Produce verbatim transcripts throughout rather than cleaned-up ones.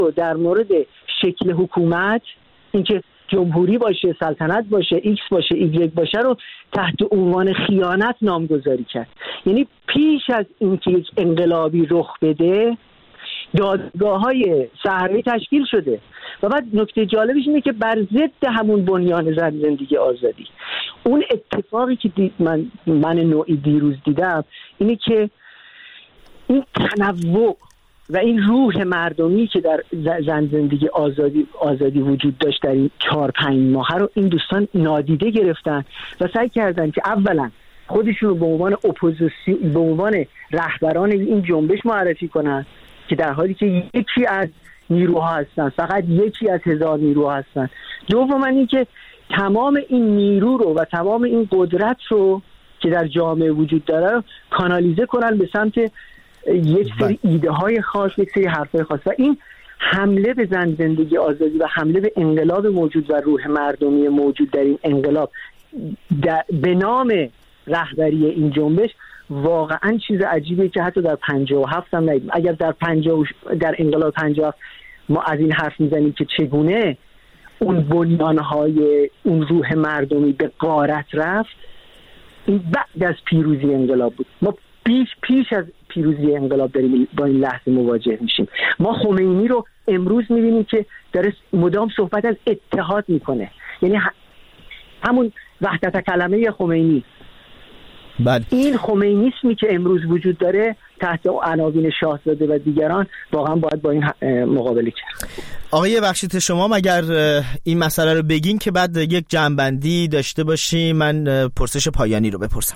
در مورد شکل حکومت، اینکه جمهوری باشه، سلطنت باشه، ایکس باشه، ایگرگ باشه رو تحت عنوان خیانت نامگذاری کرد. یعنی پیش از اینکه یک انقلابی رخ بده دادگاه‌های شهری تشکیل شده و بعد نکته جالبش اینه که بر ضد همون بنیان زن زندگی آزادی. اون اتفاقی که دید من من نوعی دیروز دیدم اینه که این تنوع و این روح مردمی که در زن زندگی آزادی آزادی وجود داشت در این چهار پنج ماه رو این دوستان نادیده گرفتن و سعی کردن که اولا خودشون رو به عنوان اپوزیسیون، به عنوان رهبران این جنبش معرفی کنن که در حالی که یکی از نیروها هستن، فقط یکی از هزار نیروها هستن. دوما این که تمام این نیرو رو و تمام این قدرت رو که در جامعه وجود داره کانالیزه کنن به سمت یک سری ایده های خاص، یک سری حرفای خاص. و این حمله به زن زندگی آزادی و حمله به انقلاب موجود و روح مردمی موجود در این انقلاب به نام رهبری این جنبش واقعا چیز عجیبیه که حتی در پنجاه و هفت هم ندیدیم. اگر در پنجاه در انقلاب پنجاه و هفت ما از این حرف میزنیم که چگونه اون بنیانهای اون روح مردمی به غارت رفت، این بعد از پیروزی انقلاب بود. ما پیش پیش از پیروزی انقلاب داریم با این لحظه مواجه میشیم. ما خمینی رو امروز میبینیم که داره مدام صحبت از اتحاد میکنه، یعنی همون وحدت کلمه خمینی. بله. این خمینیسمی که امروز وجود داره تحت عناوین شاهزاده و دیگران واقعا باید با این مقابله کرد. آقای بخشیت شما مگر این مسئله رو بگین که بعد یک جمع‌بندی داشته باشیم، من پرسش پایانی رو بپرسم.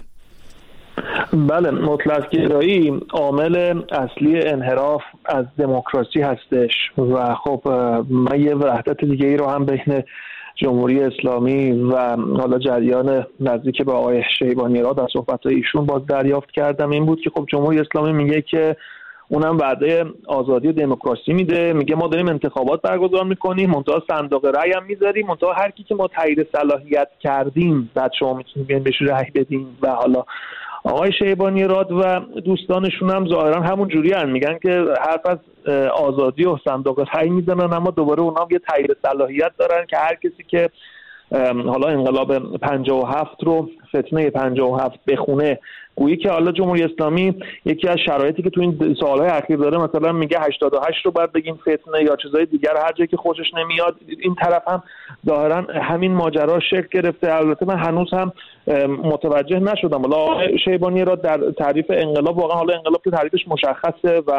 بله، مطلق گرایی عامل اصلی انحراف از دموکراسی هستش و خب من یه وحدت دیگه ای رو هم بین جمهوری اسلامی و حالا جریان نزدیک به آقای شیبانیراد از صحبت‌های ایشون باز دریافت کردم. این بود که خب جمهوری اسلامی میگه که اونم وعده آزادی و دموکراسی میده، میگه ما داریم انتخابات برگزار میکنیم، منتها صندوق رأی هم میذاریم، منتها هر کی که ما تایید صلاحیت کردیم بعد شما میتونید بیاین بهش رأی بدین. و حالا آقای شیبانیراد و دوستانشون هم ظاهرا همون جوری هن، میگن که حرف از آزادی و صندوق رأی میزنن، اما دوباره اونا هم یه تایید صلاحیت دارن که هر کسی که حالا انقلاب پنجاه و هفت رو، فتنه پنجاه و هفت بخونه، گویی که حالا جمهوری اسلامی یکی از شرایطی که تو این سالهای اخیر داره مثلا میگه هشتاد و هشت رو باید بگیم فتنه یا چیزای دیگر، هر جایی که خوشش نمیاد. این طرف هم ظاهرا همین ماجرا شکل گرفته. البته من هنوز هم متوجه نشدم حالا شیبانی را در تعریف انقلاب، واقعا حالا انقلاب که تعریفش مشخصه و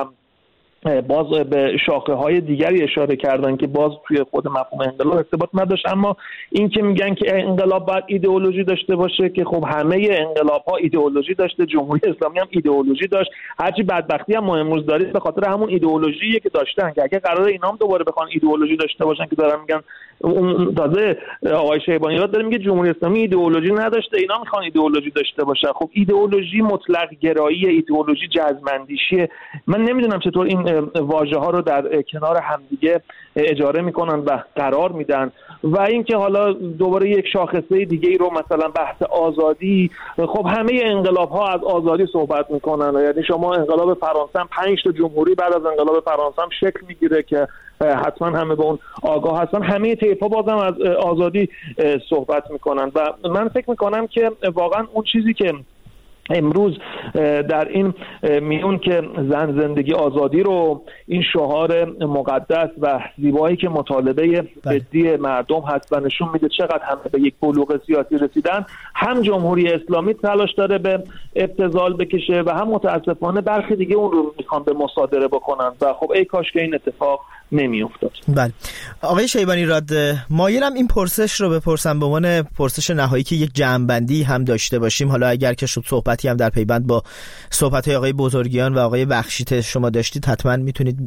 باز به شاخه های دیگری اشاره کردن که باز توی خود مفهوم انقلاب ارتباط نداشت. اما این که میگن که انقلاب باید ایدئولوژی داشته باشه، که خب همه انقلاب ها ایدئولوژی داشته، جمهوری اسلامی هم ایدئولوژی داشت. هرچی بدبختی هم ما امروز داریم به خاطر همون ایدئولوژیه که داشتن، که اگه قراره اینا هم دوباره بخوان ایدئولوژی داشته باشن که دارن میگن، اون تازه آقای شیبانیراد داره میگه جمهوری اسلامی ایدئولوژی نداشته، اینا میخوان ایدئولوژی داشته باشن. خب ایدئولوژی مطلق گرایی، ایدئولوژی جزم‌اندیشی، من نمیدونم چطور این واژه ها رو در کنار همدیگه اجاره میکنن و قرار میدن. و اینکه حالا دوباره یک شاخصه دیگه ای رو مثلا بحث آزادی، خب همه انقلاب ها از آزادی صحبت میکنن، یعنی شما انقلاب فرانسه هم پنج تا جمهوری بعد از انقلاب فرانسه هم شکل میگیره که حتما همه به اون آگاه هستن، همه طیف‌ها بازم از آزادی صحبت میکنن. و من فکر میکنم که واقعا اون چیزی که امروز در این میون که زن زندگی آزادی رو، این شعار مقدس و زیبایی که مطالبه جدی مردم هست و نشون میده چقدر همه به یک بلوغ سیاسی رسیدن، هم جمهوری اسلامی تلاش داره به ابتذال بکشه و هم متاسفانه برخی دیگه اون رو میخوان به مصادره بکنن و خب ای کاش که این اتفاق نمی افتاد. بله آقای شیبانیراد، مایلم این پرسش رو بپرسم به عنوان پرسش نهایی که یک جمع‌بندی هم داشته باشیم، حالا اگر که شد صحبتی هم در پیوند با صحبت‌های آقای بزرگیان و آقای بخشیت شما داشتید حتما میتونید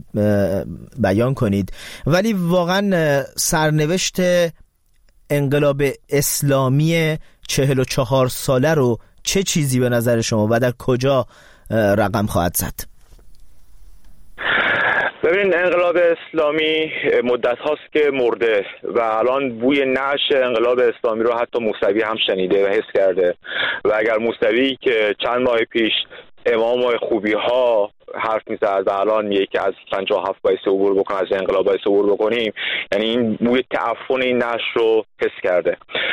بیان کنید. ولی واقعا سرنوشت انقلاب اسلامی چهل و چهار ساله رو چه چیزی به نظر شما و در کجا رقم خواهد زد؟ ببین، انقلاب اسلامی مدت هاست که مرده و الان بوی نعش انقلاب اسلامی رو حتی موسوی هم شنیده و حس کرده. و اگر موسوی که چند ماه پیش امام و خوبی ها حرف میزد و الان میگه که از پنجاه و هفت باعث عبور بکن، از انقلاب باعث عبور بکنیم، یعنی این بوی تعفن این نشر رو حس کرده.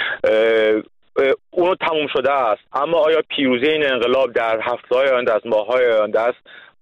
اونو تموم شده است، اما آیا پیروزی این انقلاب در هفته‌های آینده است، ماه‌های آینده است؟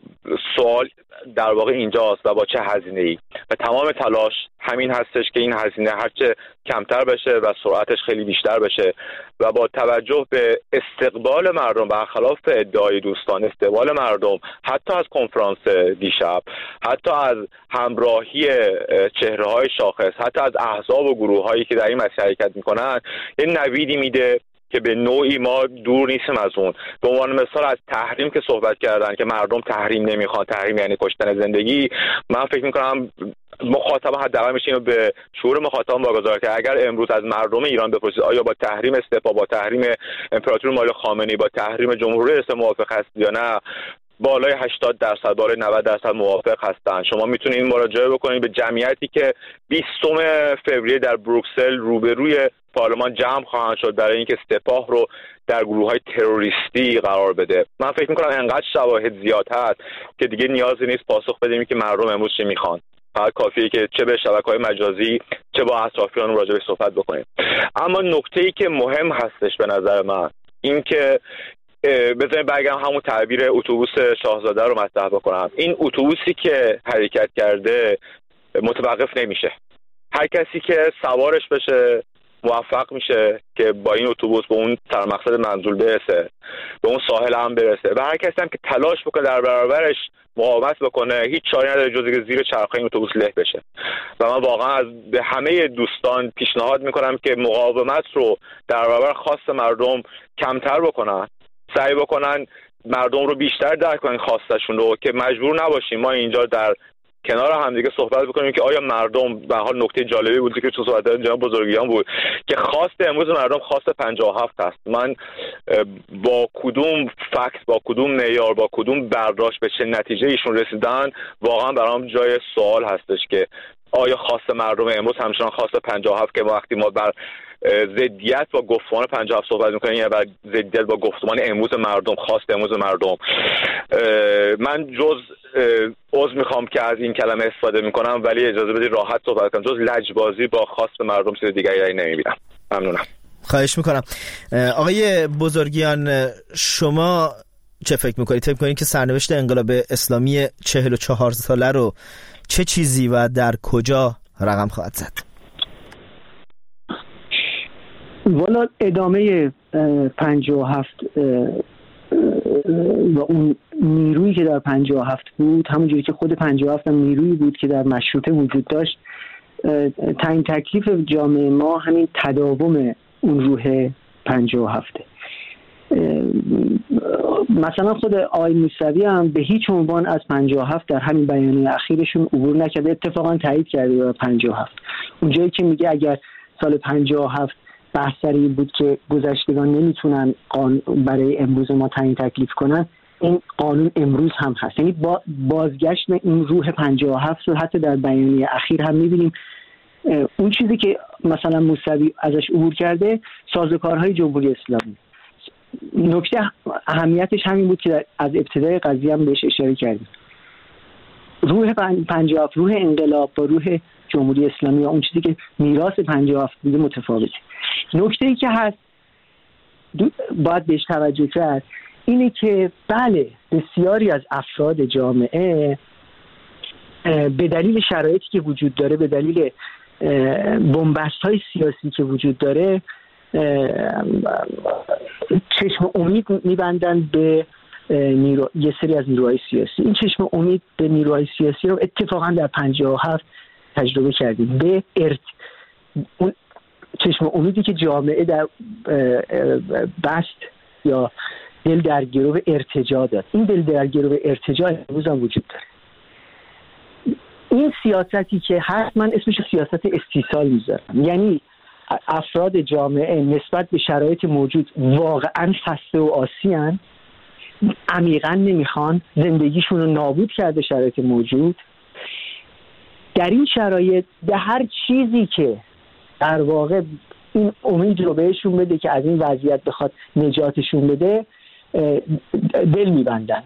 سوال در واقع اینجاست و با چه هزینه‌ای. و تمام تلاش همین هستش که این هزینه هرچه کمتر بشه و سرعتش خیلی بیشتر بشه و با توجه به استقبال مردم، برخلاف ادعای دوستان، استقبال مردم حتی از کنفرانس دیشب، حتی از همراهی چهره‌های شاخص، حتی از احزاب و گروه‌هایی که در این مسیر حرکت می‌کنن، یه نویدی میده که به نوعی ما دور نیستیم از اون. به عنوان مثال از تحریم که صحبت کردن که مردم تحریم نمیخوان، تحریم یعنی کشتن زندگی، من فکر میکنم مخاطب حداقل میشه اینو به شعور مخاطب واگذار که اگر امروز از مردم ایران بپرسید آیا با تحریم استعفا، با تحریم امپراتور مالی خامنه‌ای، با تحریم جمهوری اسلامی موافق هست یا نه، بالای هشتاد درصد بالای نود درصد موافق هستن. شما میتونید مراجعه بکنید به جمعیتی که بیستم فوریه در بروکسل روبروی پارلمان جمع خواهند شد برای اینکه سپاه رو در گروه‌های تروریستی قرار بده. من فکر می‌کنم انقدر شواهد زیاد هست که دیگه نیازی نیست پاسخ بدیم که مردم امروز چه می‌خوان. فقط کافیه که چه به شبکه‌های مجازی چه با اطرافیان راجع به صحبت بکنیم. اما نکته‌ای که مهم هستش به نظر من این که بذارید برگردم همون تعبیر اتوبوس شاهزاده رو مطرح بکنم. این اتوبوسی که حرکت کرده متوقف نمیشه. هر کسی که سوارش بشه موفق میشه که با این اتوبوس به اون سرمقصد منزول برسه، به اون ساحل هم برسه و هر کسی هم که تلاش بکنه در برابرش مقاومت بکنه هیچ چاره نداره جز اینکه زیر چرخه این اتوبوس له بشه. و من واقعا از به همه دوستان پیشنهاد میکنم که مقاومت رو در برابر خواست مردم کمتر بکنن، سعی بکنن مردم رو بیشتر درک کنن خواستشون رو، که مجبور نباشیم ما اینجا در کنار هم دیگه صحبت بکنیم که آیا مردم، به حال نکته جالبی بود که تو صحبت جناب بزرگیان بود که خواست امروز مردم خواست پنجاه و هفت هست. من با کدوم فکت، با کدوم معیار، با کدوم برداشت به چه نتیجه ایشون رسیدن واقعا برام جای سوال هستش که آیا خواست مردم امروز همچنان خواست پنجاه و هفت که وقتی ما بر ضدیت با گفتمان پنجاه و هفت صحبت می‌کنیم یا بر ضدیت با گفتمان امروز مردم، خواست امروز مردم، من جز عذر میخوام که از این کلمه استفاده میکنم ولی اجازه بدید راحت صحبت کنم، جز لجبازی با خواست مردم چیز دیگری نمیبینم. ممنونم. خواهش میکنم. آقای بزرگیان، شما چه فکر میکنید؟ فکر میکنید که سرنوشت انقلاب اسلامی چهل و چهار ساله رو چه چیزی و در کجا رقم خواهد زد؟ والا ادامه پنجاه و هفت و اون نیرویی که در پنجاه و هفت بود، همونجوری که خود پنجاه و هفت هم نیرویی بود که در مشروطه وجود داشت، تعیین تکلیف جامعه ما همین تداوم اون روح پنجاه و هفته. مثلا خود آقای موسوی هم به هیچ عنوان از پنجاه و هفت در همین بیانیه اخیرشون عبور نکرده، اتفاقا تایید کرده پنجاه و هفت. اونجایی که میگه اگر سال پنجاه و هفت بحث سر این بود که گذشتگان نمیتونن برای امروز ما تعیین تکلیف کنن، این قانون امروز هم هست. یعنی با بازگشت این روح پنجاه و هفت رو حتی در بیانیه اخیر هم میبینیم. اون چیزی که مثلا موسوی ازش عبور کرده سازوکارهای جمهوری اسلامی. نکته اهمیتش همین بود که از ابتدای قضیه هم بهش اشاره کردیم. روح پنجاه و هفت، روح انقلاب با روح جمهوری اسلامی و اون چیزی که میراث پنجاه و هفت بوده متفاوته. نکته‌ای که هست باید بهش توجه کرد اینه که بله بسیاری از افراد جامعه به دلیل شرایطی که وجود داره، به دلیل بنبست‌های سیاسی که وجود داره، چشم امید می‌بندن به نیرو... یه سری از نیروهای سیاسی. این چشم امید به نیروهای سیاسی رو اتفاقا در پنجاه و هفت تجربه کردیم. به ارت... اون چشم امیدی که جامعه در بست یا دل در گرو ارتجاع داد، این دل در گرو ارتجاع امروز هم وجود داره. این سیاستی که هست من اسمش سیاست استیصال میذارم، یعنی افراد جامعه نسبت به شرایط موجود واقعا خسته و آسیان، عمیقا نمیخوان، زندگیشون رو نابود کرده شرایط موجود. در این شرایط به هر چیزی که در واقع این امید رو بهشون بده که از این وضعیت بخواد نجاتشون بده، دل میبندن،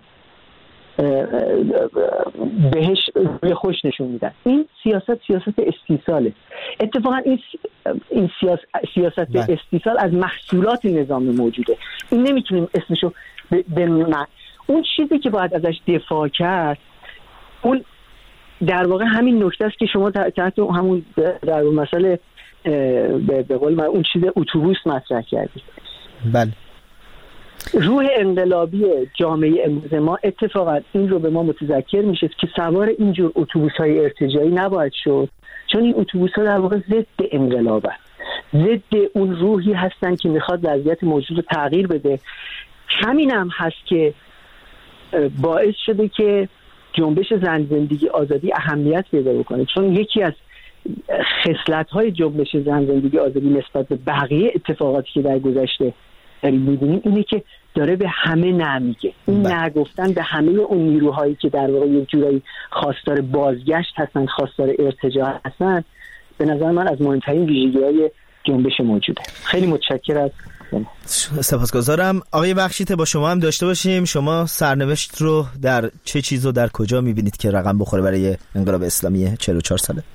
بهش روی خوش نشون میدن. این سیاست سیاست استیصاله. اتفاقا این این سیاست سیاست استیصال از محصولات نظام موجوده. این نمیتونیم اسمشو به من... اون چیزی که باید ازش دفاع کرد، اون در واقع همین نکته است که شما تحت همون در مسئله به قول من اون چیز اتوبوس مطرح کردید. بله. روح انقلابی جامعه امروز ما اتفاقا این رو به ما متذکر میشه که سوار اینجور اتوبوس‌های ارتجاعی نباید شد، چون این اتوبوس‌ها در واقع ضد انقلابه، ضد اون روحی هستن که میخواد وضعیت موجود رو تغییر بده. همین هم هست که باعث شده که جنبش زن زندگی آزادی اهمیت پیدا بکنه، چون یکی از خصلت‌های جنبش زن زندگی آزادی نسبت به بقیه اتفاقاتی که در گذشته داریم می‌بینیم اینه که داره به همه نمیگه. این نگفتن به همه اون نیروهایی که در واقع یک جورایی خواستار بازگشت هستن، خواستار ارتجاع هستن، به نظر من از مهمترین ویژگی‌های جنبش موجوده. خیلی متشکرم. سپاسگزارم. آقای بخشیته با شما هم داشته باشیم. شما سرنوشت رو در چه چیز و در کجا می‌بینید که رقم بخوره برای انقلاب اسلامی چهل و چهار ساله؟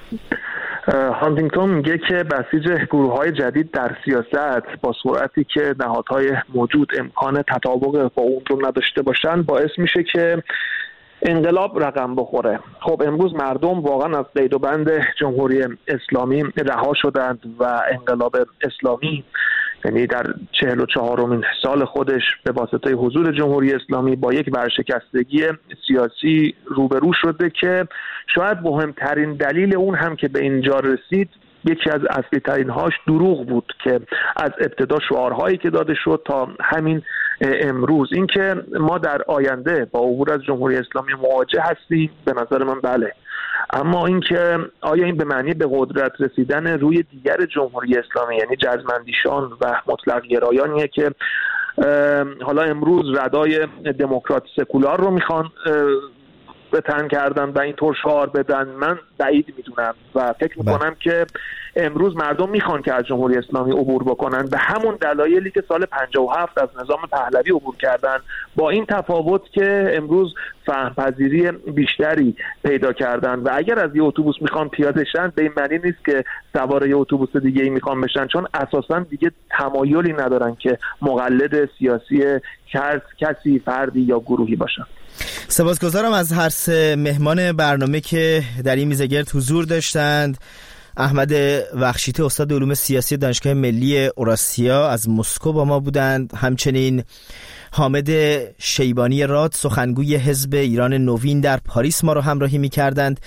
هانتینگتون میگه که بسیج گروه‌های جدید در سیاست با سرعتی که نهادهای موجود امکان تطابق با اون رو نداشته باشن باعث میشه که انقلاب رقم بخوره. خب امروز مردم واقعا از قید و بند جمهوری اسلامی رها شدند و انقلاب اسلامی یعنی در چهل و چهارمین سال خودش به واسطه حضور جمهوری اسلامی با یک ورشکستگی سیاسی روبرو شده که شاید مهمترین دلیل اون هم که به اینجا رسید یکی از اصلی ترین هاش دروغ بود که از ابتدا شعارهایی که داده شد تا همین امروز اینکه ما در آینده با عبور از جمهوری اسلامی مواجه هستیم، به نظر من بله، اما اینکه آیا این به معنی به قدرت رسیدن روی دیگر جمهوری اسلامی یعنی جزمندیشان و مطلق گرایانیه که حالا امروز ردای دموکرات سکولار رو میخوان به تن کردن و اینطور شعار بدن، من بعید میدونم و فکر میکنم که امروز مردم میخوان که از جمهوری اسلامی عبور بکنن به همون دلایلی که سال پنجاه و هفت از نظام پهلوی عبور کردن، با این تفاوت که امروز فهم‌پذیری بیشتری پیدا کردن و اگر از یه اتوبوس میخوان پیاده شن به این معنی نیست که سوار یه اتوبوس دیگه ای میخوان بشن، چون اساسا دیگه تمایلی ندارن که مقلد سیاسی کسی فردی یا گروهی باشن. سپاسگزارم از هر سه مهمان برنامه که در این میزگرد حضور داشتند. احمد بخشیته استاد علوم سیاسی دانشگاه ملی اوراسیا از مسکو با ما بودند، همچنین حامد شیبانی راد سخنگوی حزب ایران نوین در پاریس ما رو همراهی می‌کردند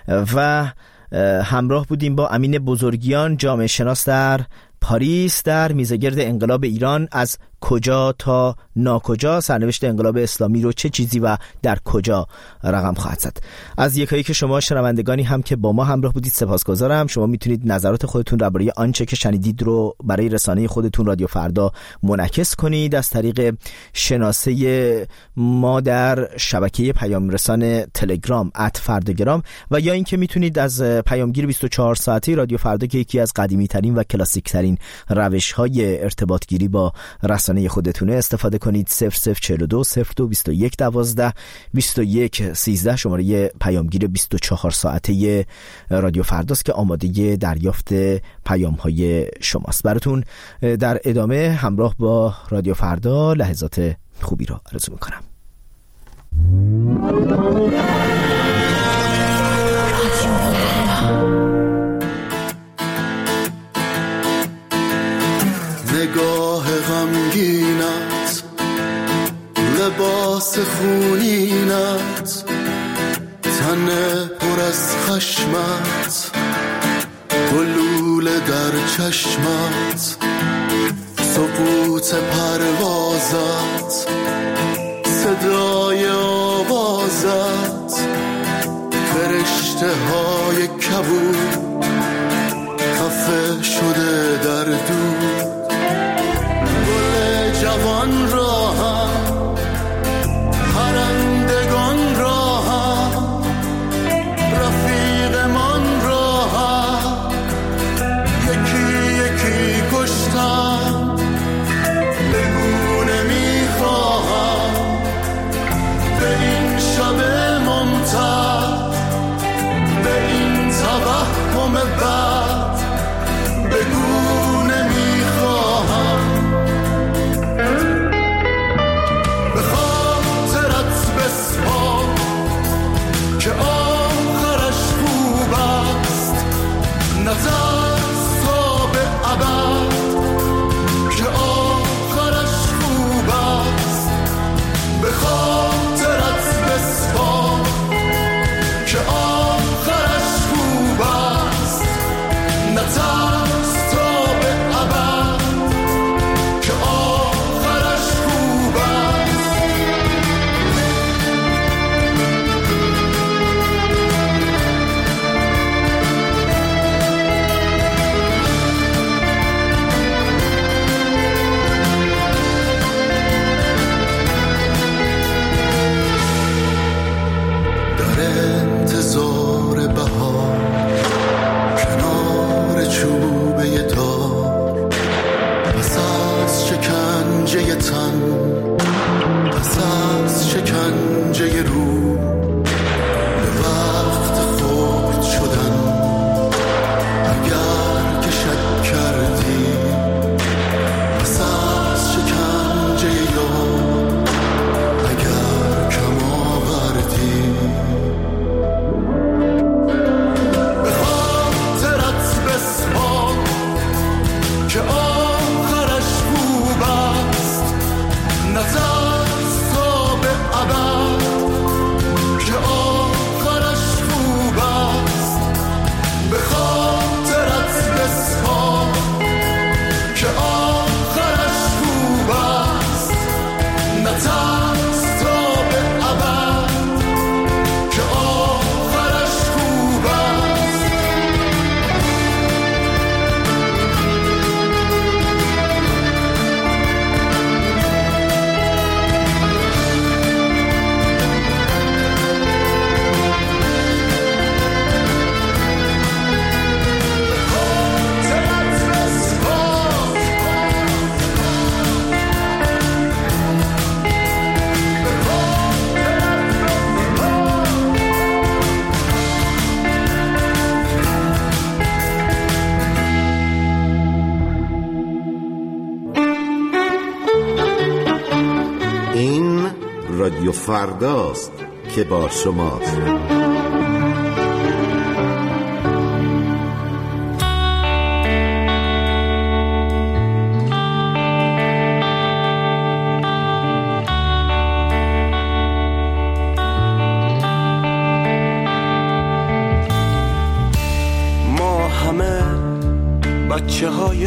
و همراه بودیم با امین بزرگیان جامعه شناس در پاریس در میزگرد انقلاب ایران، از کجا تا ناکجا، سرنوشت انقلاب اسلامی رو چه چیزی و در کجا رقم خواهد زد. از یکایی که شما شنوندگانی هم که با ما همراه بودید سپاسگزارم. شما میتونید نظرات خودتون رو برای آنچه که شنیدید رو برای رسانه خودتون رادیو فردا منعکس کنید از طریق شناسه ما در شبکه پیام رسان تلگرام ات فرداگرام و یا اینکه میتونید از پیامگیر بیست و چهار ساعته رادیو فردا که یکی از قدیمی ترین و کلاسیک ترین روش های ارتباط گیری با رسانه خودتونه استفاده کنید. صفر صفر چهل و دو صفر دو بیست و یک دوازده بیست و یک سیزده شماره پیامگیر بیست و چهار ساعته رادیو فرداست که آماده دریافت پیام های شماست. براتون در ادامه همراه با رادیو فردا لحظات خوبی رو آرزو میکنم. نگاه غمگینت، لباس خونینت، تن پر از خشمت، گلوله در چشمت، سقوط پروازت، صدای آوازت، فرشته های کبود خفه شده در دور، جوان را هم پرندگان را هم رفیقمان را هم یکی یکی کشتم، بگونه میخواد فرداست که با شماست. ما همه بچه های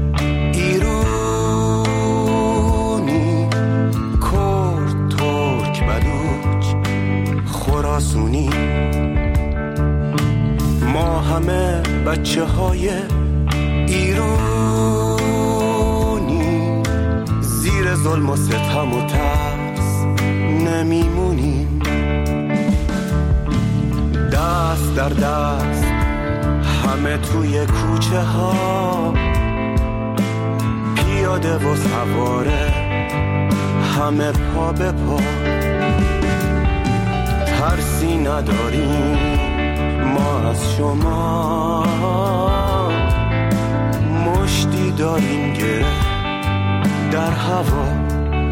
ایرانی، کرد، ترک، بلوچ، خراسونی. ما همه بچه های ایرانی، زیر ظلم و ستم و ترس نمیمونیم. دست در دست همه توی کوچه ها، پیاده و سواره همه پا به پا. ترسی نداریم ما از شما، مشتی داریم گره در هوا.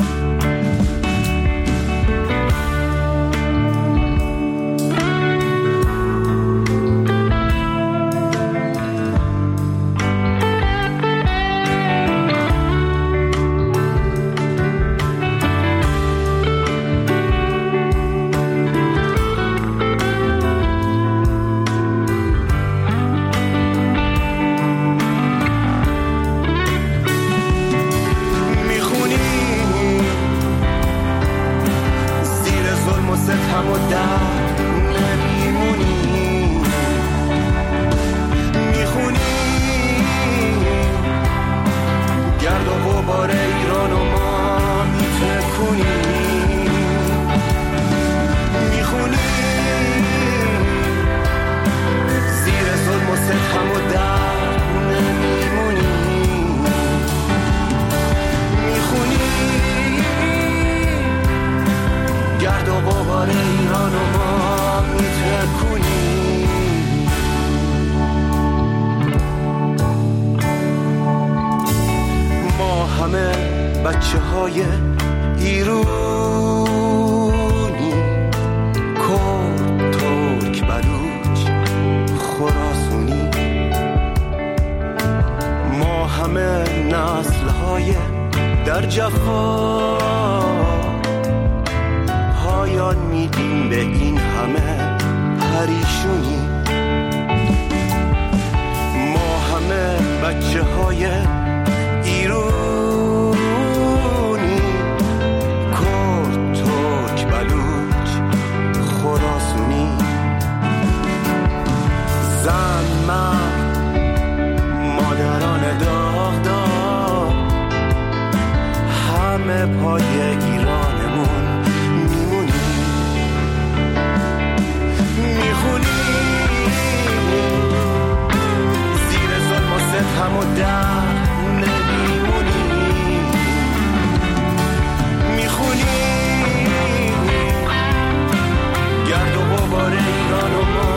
بچه های ایرانی، کرد، ترک، بلوچ، خراسونی. ما همه نسل های در جفا، پایان میدیم به این همه پریشونی. ما همه بچه های ایرانی، زن، مرد، مادران داغ داغ، همه پای ایرانمون میمونیم. میخونیم زیر ظلم و ستم و درد نمیمونیم. میخونیم گرد و غبار ایران و ما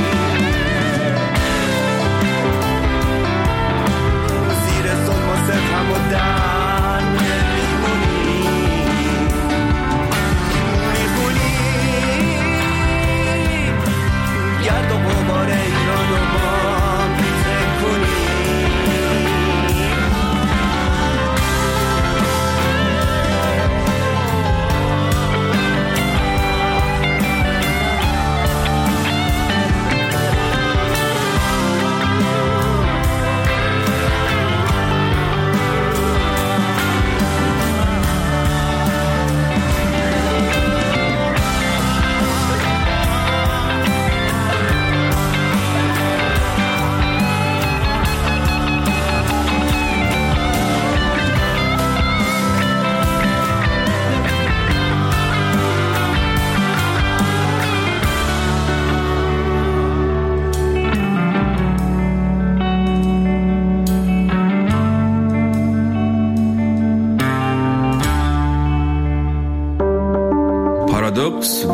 زیر ظلم و ستم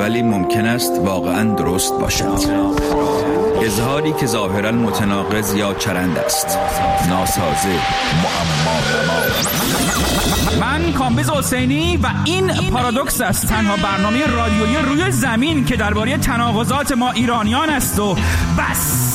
ولی ممکن است واقعاً درست باشد. اظهاری که ظاهراً متناقض یا چرند است. ناسازه، معما. من کامبیز حسینی و این پارادوکس است، تنها برنامه رادیویی روی زمین که درباره تناقضات ما ایرانیان است و بس.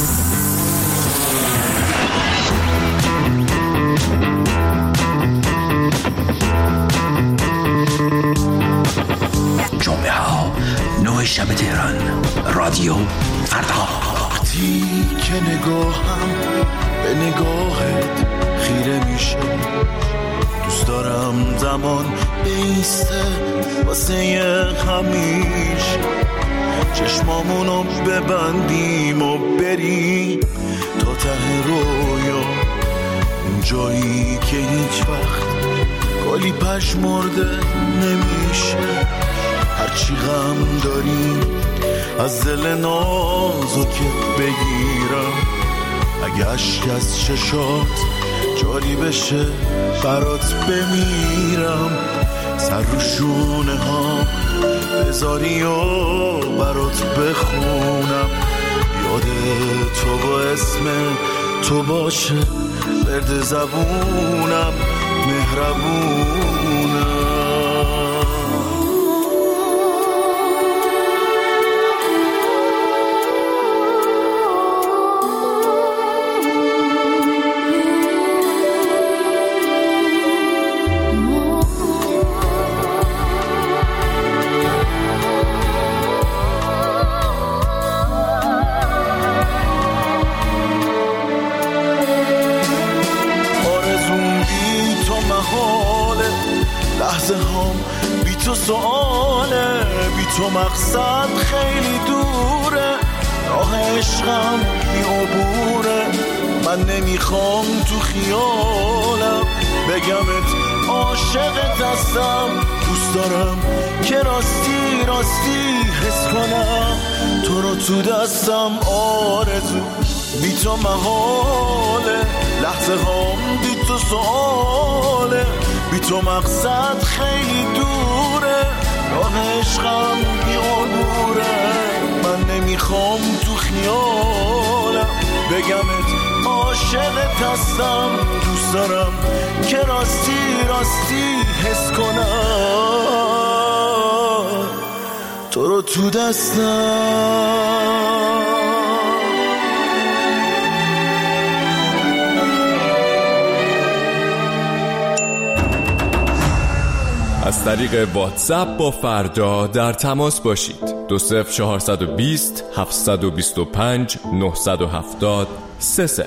جمعه ها نوع شب تهران، رادیو فردا. وقتی که نگاهم به نگاهت خیره میشه، دوست دارم زمان بیسته واسه همیشه، چشمامونو ببندیم و بریم تا ته رویا، اون جایی که هیچ وقت گلی پشمرده نمیشه. هرچی غم داریم از دل نازو که بگیرم، اگه عشق از چشات جاری بشه برات بمیرم. سر رو شونه ها بذاری و برات بخونم، یاد تو با اسم تو باشه برد زبونم، مهربونم. لحظه هم بی تو سؤاله، بی تو مقصد خیلی دوره، راه عشقم بی عبوره. من نمیخوام تو خیالم بگمت عاشقت هستم، دوست دارم که راستی راستی حس کنم تو رو تو دستم. آرزو بی تو محاله، لحظه هم بی تو سؤاله، بی تو مقصد خیلی دوره، راه عشقم بی عبوره. من نمیخوام تو خیالم بگمت عاشقت هستم، دوست دارم که راستی راستی حس کنم تو رو تو دستم. از طریق واتساپ با فردا در تماس باشید. دو صفر چهارصد و بیست هفتصد و بیست و پنج نهصد و هفتاد سه صفر.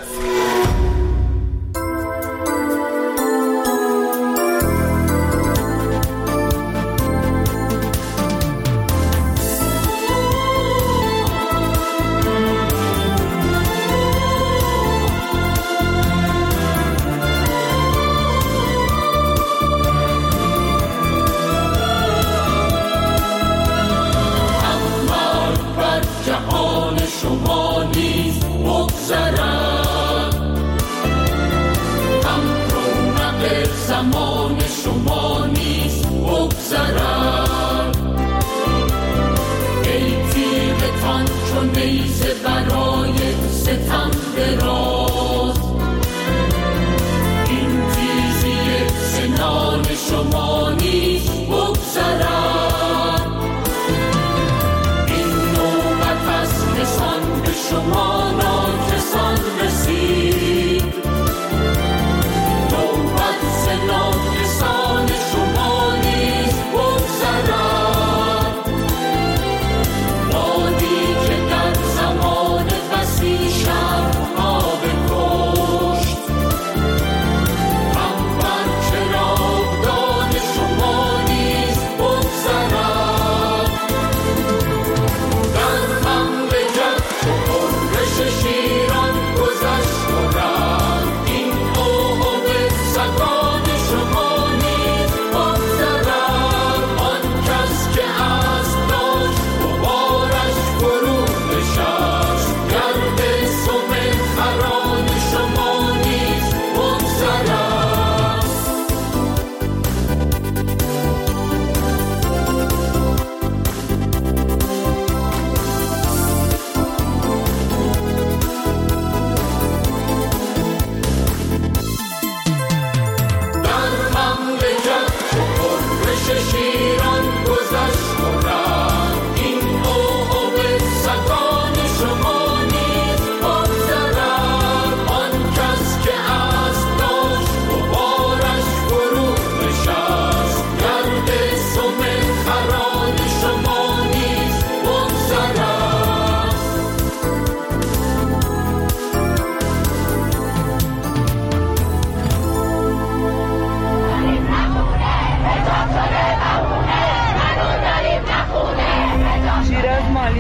نوبت ز ناکسان شما نیست بگذرد.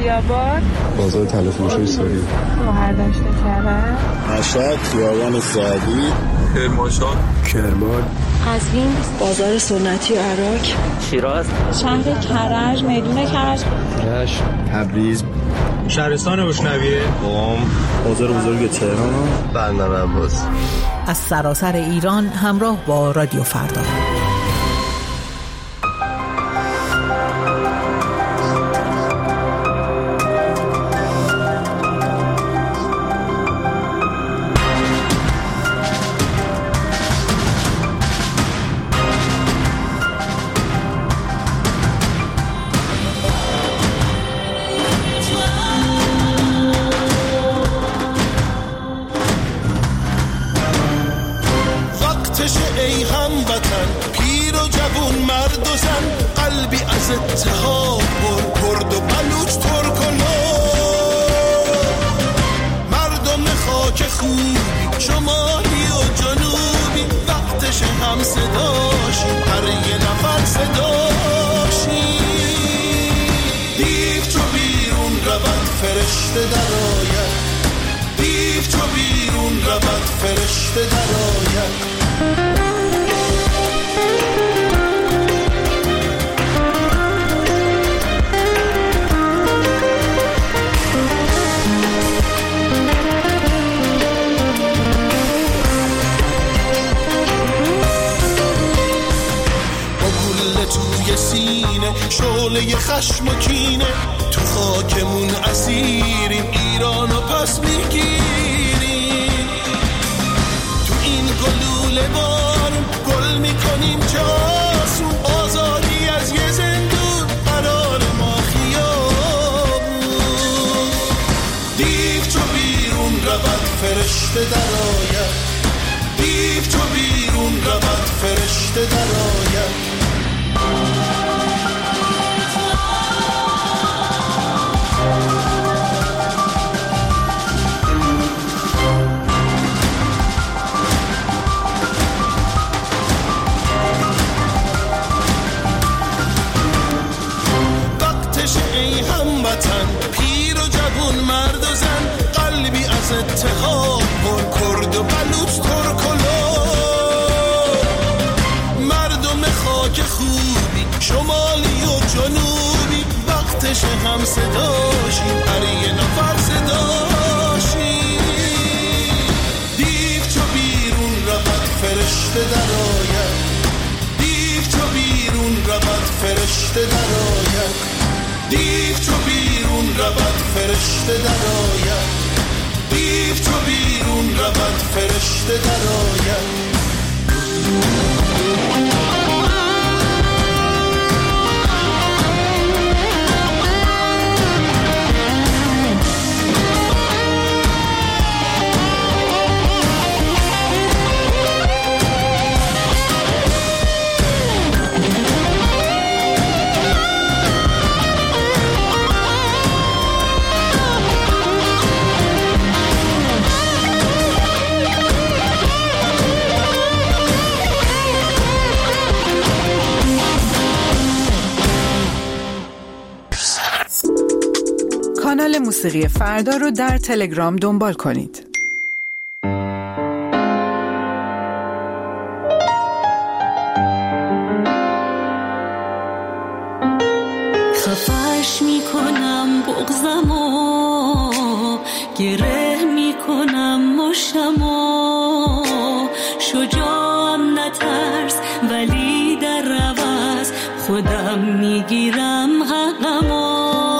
علی‌آباد، بازار طلافروشی ساری، مهردشت کرد، مشهد، خیابان سعدی، کرمانشاه، کرمان، قزوین، بازار سنتی عراق، شیراز، شهر کرج، میدون کرج، رشت، تبریز، شهرستان بوشنویه، قم، بازار بزرگ تهران، بندر عباس. از سراسر ایران همراه با رادیو فردا. اتحاد پر کرد و بلوچ ترک‌ها، مردم خاک خوبی شمالی و جنوبی، وقتش هم صداشی هر یه نفر صداشی. دیو چو بیرون رود فرشته درآید، دیو چو بیرون رود فرشته درآید. شعله خشم و کینه تو خاکمون اسیریم، ایران رو پس میگیریم. تو این گلوله بارون گل میکنیم جاسون، آزادی از یه زندون قرار ما خیابون. دیو چو بیرون رود فرشته درآید، دیو چو بیرون رود فرشته درآید. ای هموطن پیر و جوون مرد و زن، قلبی از اتحاد پر کرد و بلوچ ترک و مردم خاک خوبی شمالی و جنوبی، وقتش هم صداشی هر یه نفر صداشی. دیو چو بیرون رود فرشته درآید، دیو چو بیرون رود فرشته درآید. دیو چو بیرون رود فرشته درآید، دیو چو بیرون رود فرشته درآید. کانال موسیقی فردا رو در تلگرام دنبال کنید. خفش میکنم بغضمو، گره میکنم مشتمو، شجاعم نترس ولی در عوض خودم میگیرم حقمو.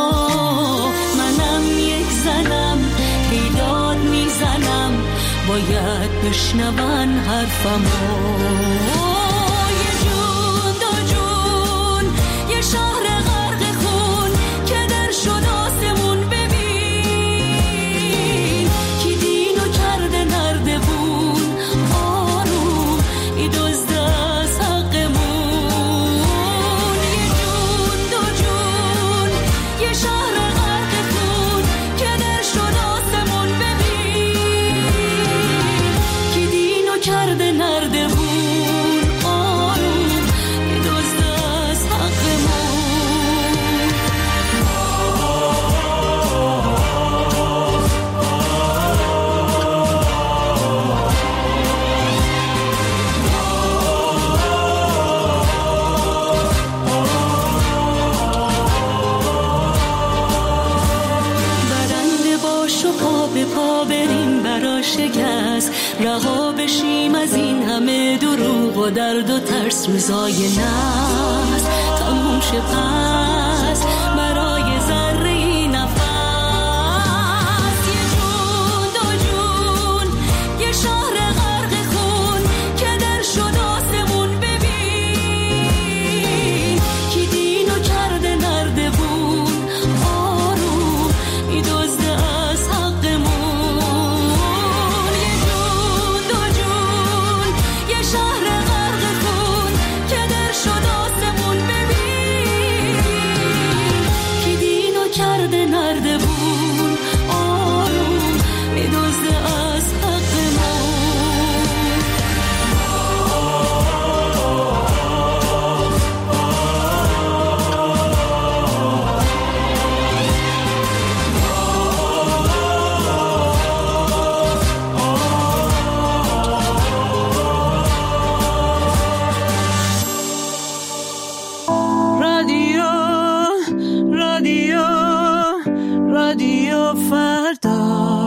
باید بشنون حرفمو. یه جون دو جون یه شهر غرق خون که در شد آسمون، ببین کی دینو کرده نردبون، آروم ای دزد از حقمون. یه جون دو جون یه شهر غرق خون که در شد آسمون، ببین کرده نردبون، شکست، رها بشیم از این همه دروغ و درد و ترس. روزای ناز تموم شه پس برای ذره نفس. یه جون دو جون یه شهر غرق خون که در شد آسمون. ببین کی دینو کرده نردبون، آروم میدزده از حقمون. یه جون دو جون یه شهر غرق خون که در شد آسمون. ببین کی دینو کرده نردبون، آروم میدزده از حقمون. رادیو رادیو رادیو فردا.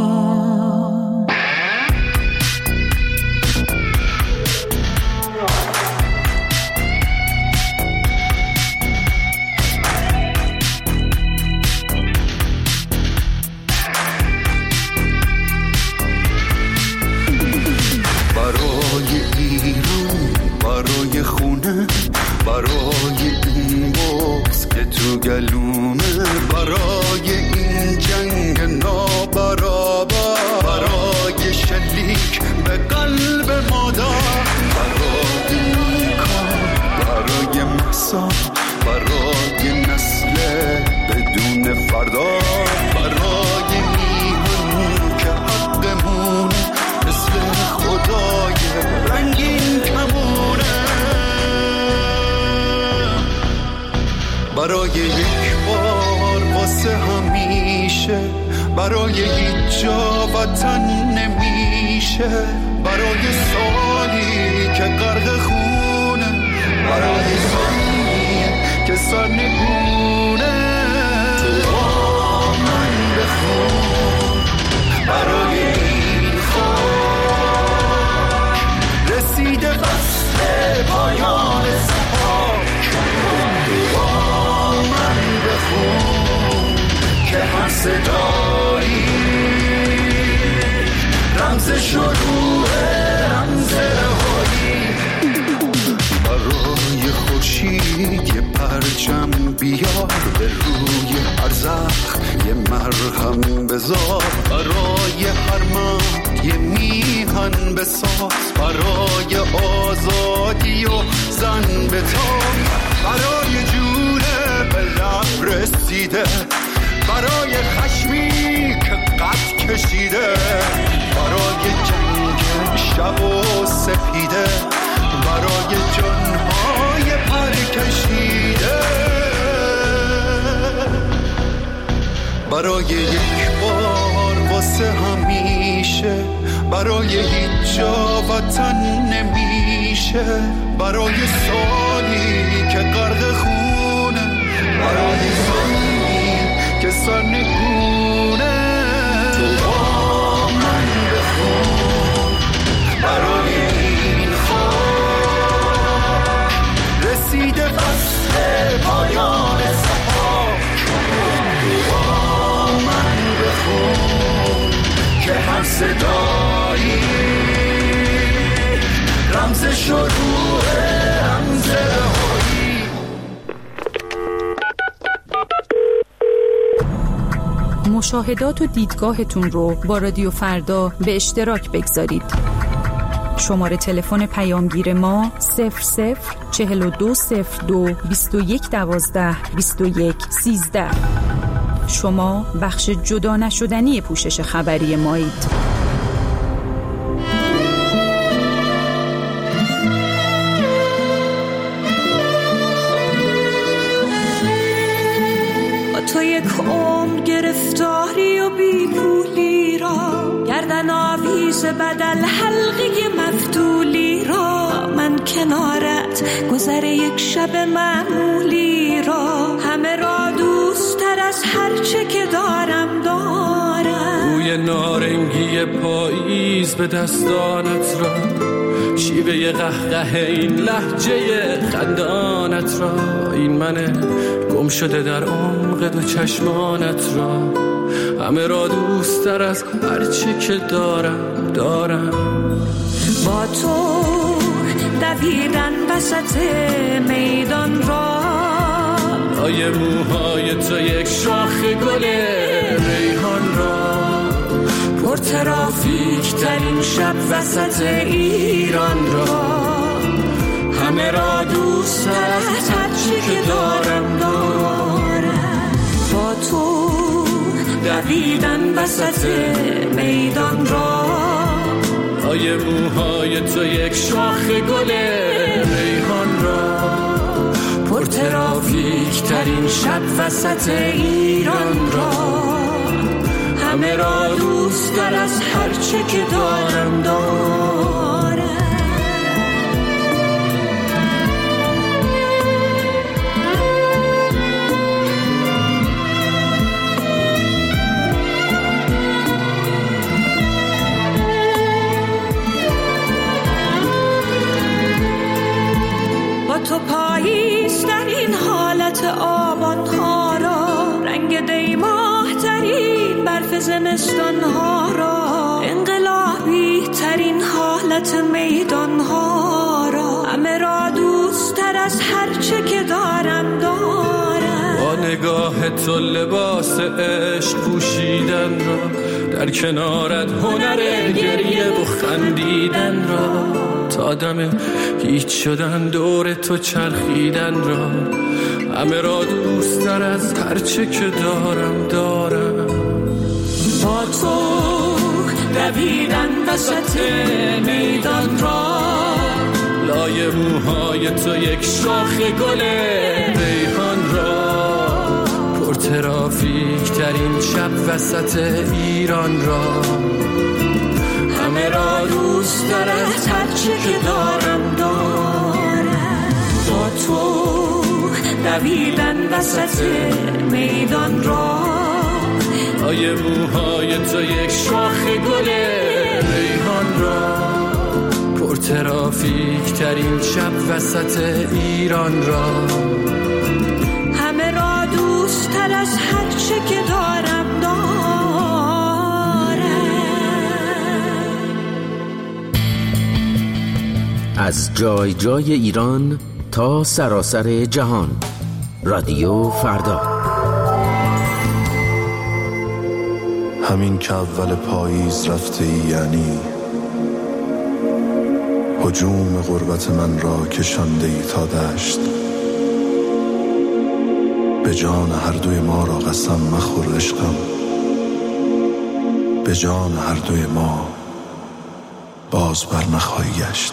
برای ایران، برای خونه، برای این بغض که تو گلومه، برای این جنگ نابرابر، برای شلیک به قلب مادر، برای این کار، برای محسا، برای نسل بدون فردا، برای میهن که حقمونه مثل خدای رنگین کمونه، برای یک بار واسه همیشه، برای هیچ جا وطن نمیشه، برای سالی که غرق خونه، برای زمین که سرنگونه. تو با من بخون برای این خاک، رسیده فصل پایان سپاک. تو با من بخون که هر صدایی رمز شروع، رمز رهایی. برای خورشید یه پرچم بیار، به روی هر زخم یه مرهم بذار، برای هر مرد یه میهن بساز، برای آزادی و زن بتاب، برای جونه به لب رسیده، برای خشمی که قد کشیده، برای جنگ شب و سپیده، برای جنهای پر کشیده، برای یک بار واسه همیشه، برای هیچ جا وطن نمیشه، برای سالی که غرق خونه، برای زمین که سرنگونه. تو با من بخون برای این خاک، رسیده فصل پایان سپاک. تو با من بخون که هر صدایی رمز شروع، رمز رهایی. مشاهدات و دیدگاهتون رو با رادیو فردا به اشتراک بگذارید. شماره تلفن پیامگیر ما صفر صفر چهل و دو صفر دو بیست و یک دوازده بیست و یک سیزده. شما بخش جدا نشدنی پوشش خبری مایید. تو یک عمر گرفتاری و بیپولی را، گردن آویز بدل حلقه مفتولی را، من کنارت گذر یک شب معمولی را، همه را دوست تر از هر چه که دارم دارم. بوی نارنگی رنگی پاییز به دستانت را، شیوه قهقه این لهجه خندانت را، این من گم شده در عمق دو چشمانت را، همه را دوست تر از هرچی که دارم دارم. با تو دویدن وسط میدان را، لای موهای تو یک شاخ گل ریحان را، پر ترافیک ترین شب وسط ایران را، همه را دوست تر از هرچی که دارم دارم. با تو دویدن وسط میدان را، لای موهای تو یک شاخ گل ریحان را، پر ترافیک ترین شب وسط ایران را، همه را دوست تر از هرچه که دارم دارم. با تو پاییز در این حالت آبان ها را، رنگ دیماه ترین برف زمستان ها را، انقلابی ترین حالت میدان ها را، همه را دوست تر از هرچه که دارم دارم. با نگاه تو لباس عشق پوشیدن را، در کنارت هنر گریه و خندیدن را، تا دم هیچ شدن دور تو چرخیدن را، همه را دوست تر از هرچه که دارم دارم. با تو دویدن وسط میدان را، لای موهای تو یک شاخ گل ریحان را، پر ترافیک ترین شب وسط ایران را، همه را دوست تر از هرچی که دارم دارم. با تو دویدن وسط میدان را، لای موهای تو یک شاخ گل ریحان را، پر ترافیک ترین شب وسط ایران را، همه را دوست تر از هرچه که دارم دارم. از جای جای ایران تا سراسر جهان، رادیو فردا. همین که اول پاییز رفته ای، یعنی هجوم غربت من را کشانده ای تا دشت. به جان هر دوی ما را قسم مخور عشقم، به جان هر دوی ما باز بر نخواهی گشت.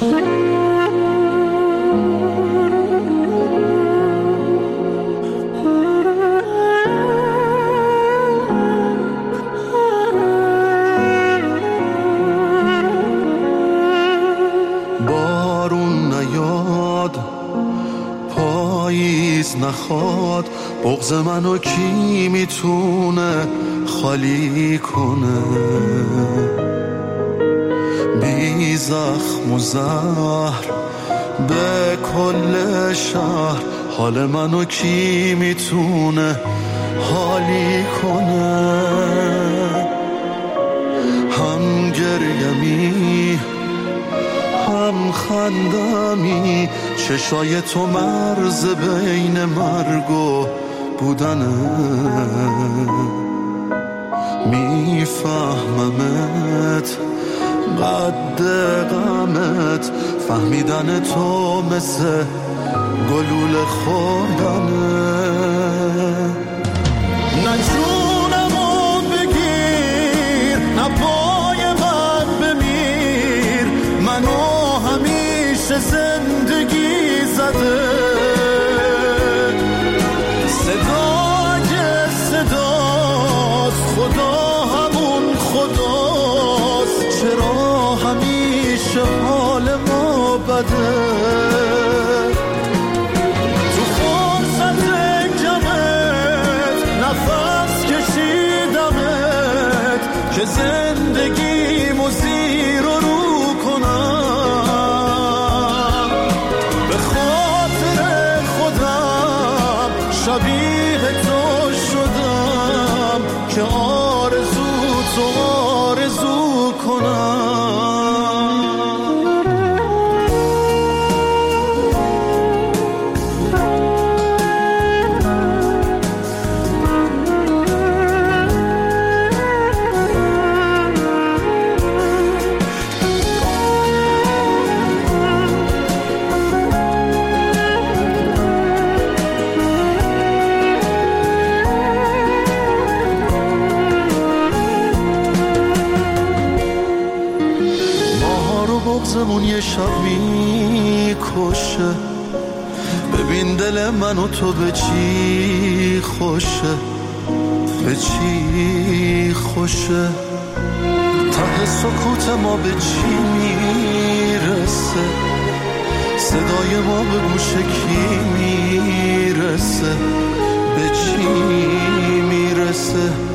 بارون نیاد، پاییز نخواد، بغض منو کی میتونه خالی کنه؟ بی زخم و زهر به کل شهر، حال منو کی میتونه حالی کنه؟ هم گریمی هم خندمی، چشای تو مرز بین مرگ و بودنه. میفهممت قد غمت، فهمیدن تو مثل گلوله خوردنه. نه جونمو بگیر، نه پای من بمیر، منو همیشه زندگی زده. صدای صداست، خدا همون خداست، چرا همیشه حال ما بده؟ تو فرصت کمت نفس کشیدمت که زنده رازمون یه شب میکشه. ببین دل من و تو به چی خوشه، به چی خوشه. ته سکوت ما به چی میرسه، صدای ما به گوش کی میرسه، به چی میرسه.